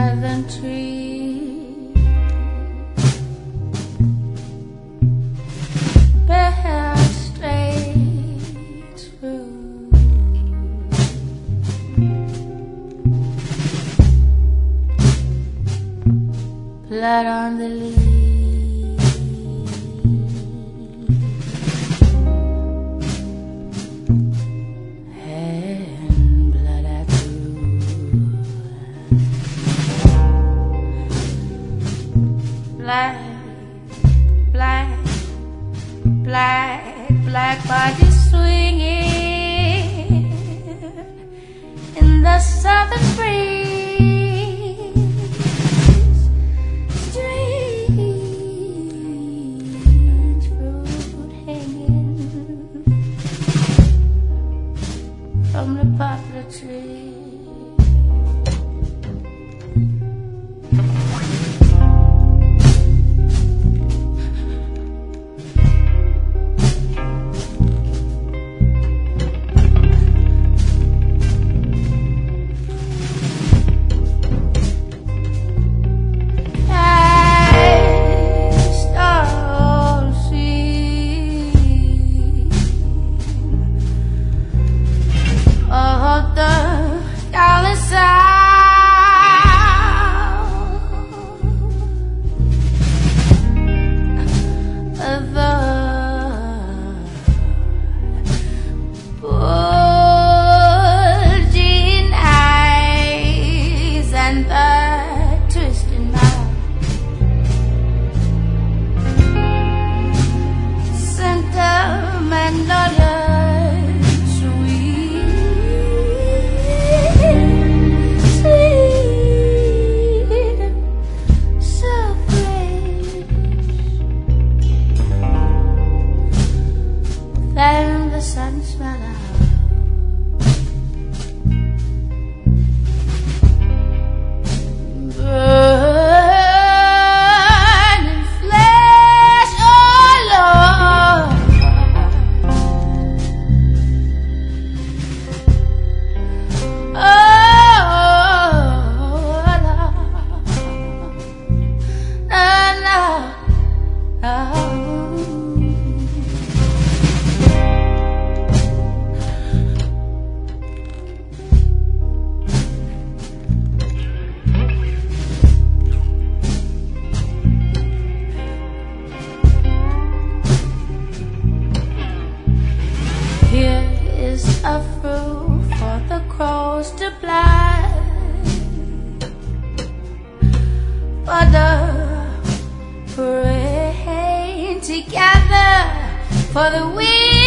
southern tree bear straight through. Blood on the leaves and blood at root. Black, black, black, black body swinging in the southern breeze. Strange fruit hanging from the poplar tree. And the sun smell out. Burning flesh, oh Lord. Oh Lord. No, no, no. Here is a fruit for the crows to blind, for the praying together, for the weak.